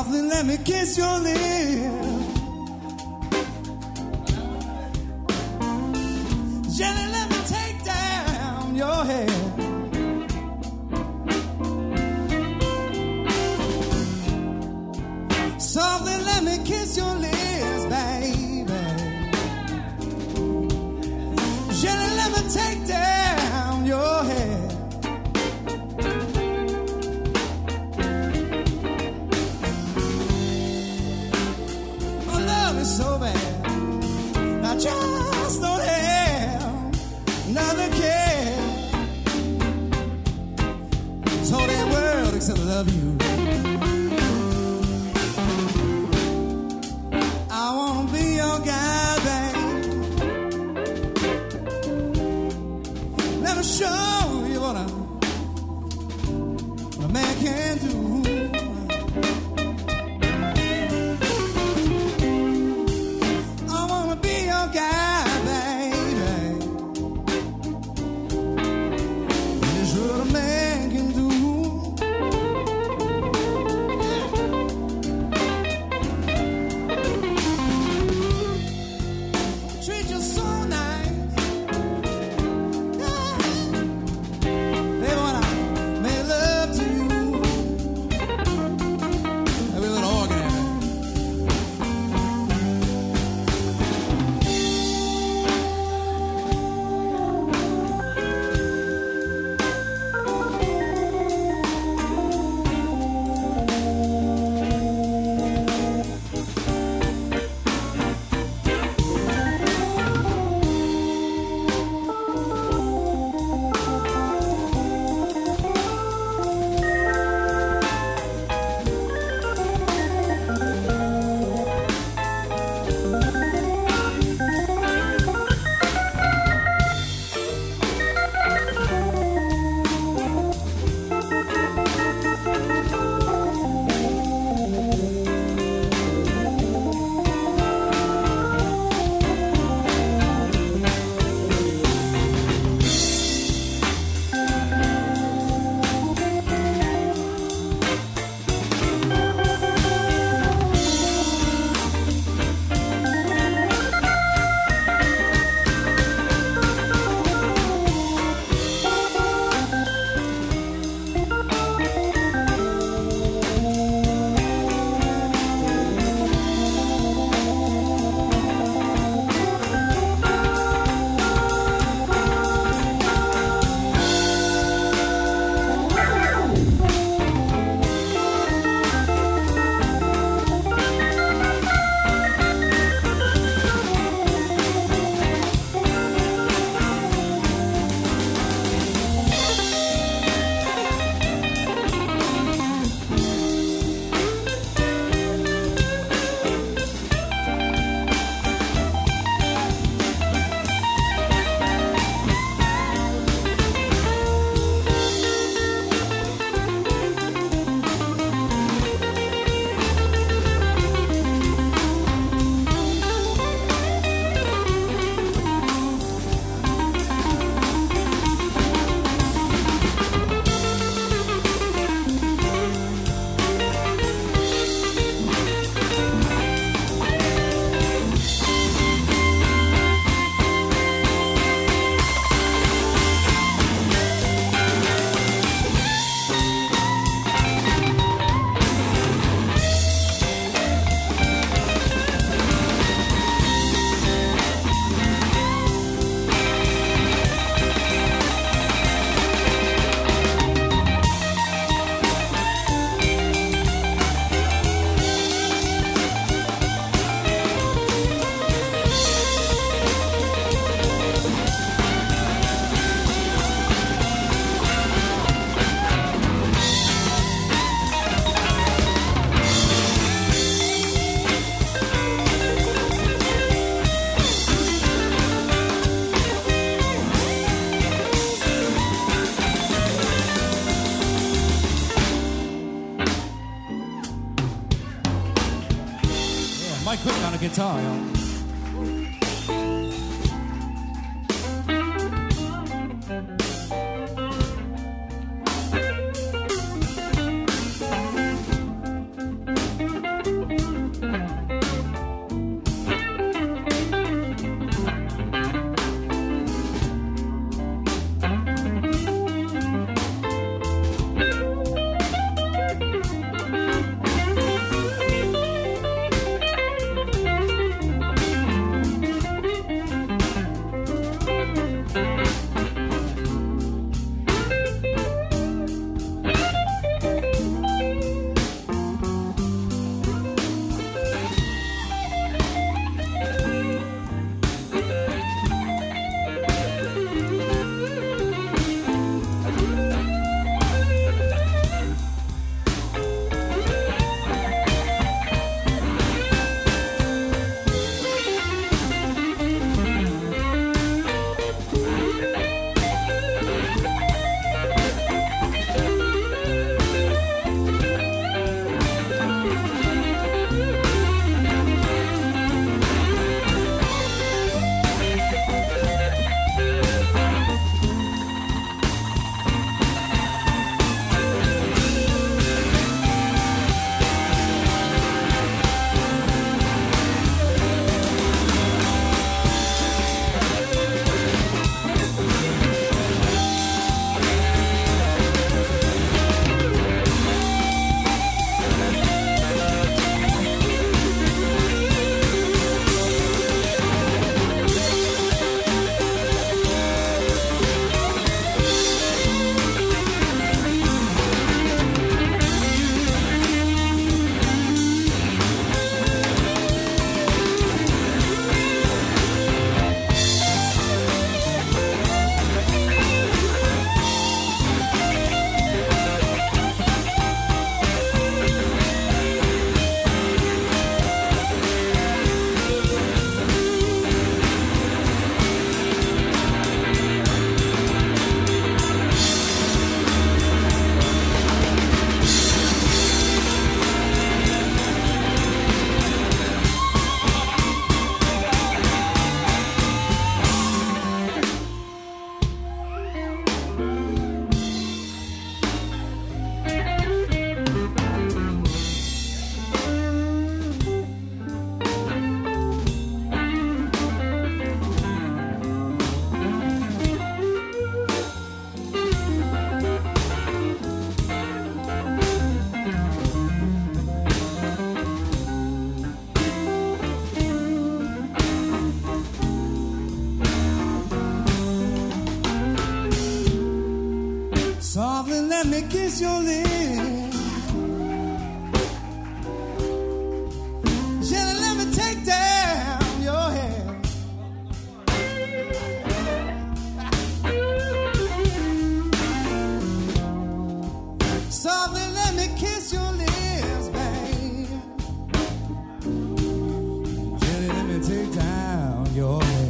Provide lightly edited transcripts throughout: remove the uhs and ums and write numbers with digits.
Softly let me kiss your lips. Gently let me take down your hair. Softly let me kiss your lips, baby. Gently let me take down your hair. My love is so bad, I just don't have another care. This whole damn world except I love you. I wanna be your guy, babe. Let me show you what a man can do. I wanna be your guy, baby. This is what a man can do. Treat you so nice. Yeah. Baby, when I make love to you, there'll be a little organ in it. Mike Quick on a guitar, y'all. Softly let me kiss your lips. Gently let me take down your hair. Softly let me kiss your lips, babe. Gently let me take down your hair.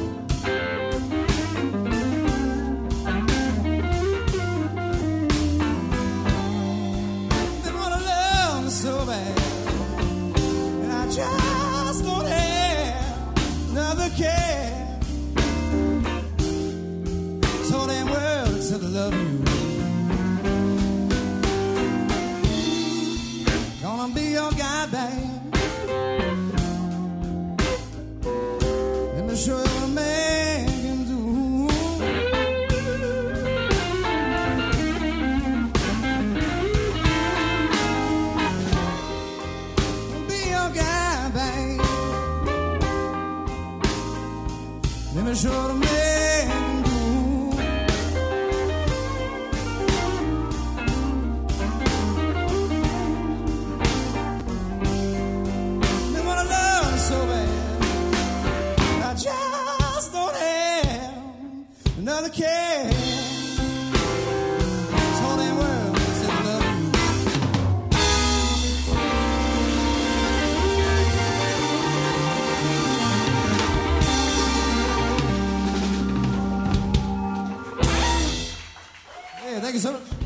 So bad, and I just don't have another care. So damn world except to love you. Gonna be your guy, babe. Let me show you what a man can do. Let me show what a man can do. They wanna love me so bad, I just don't have another care. This whole damn world said I love you. Thank you so much.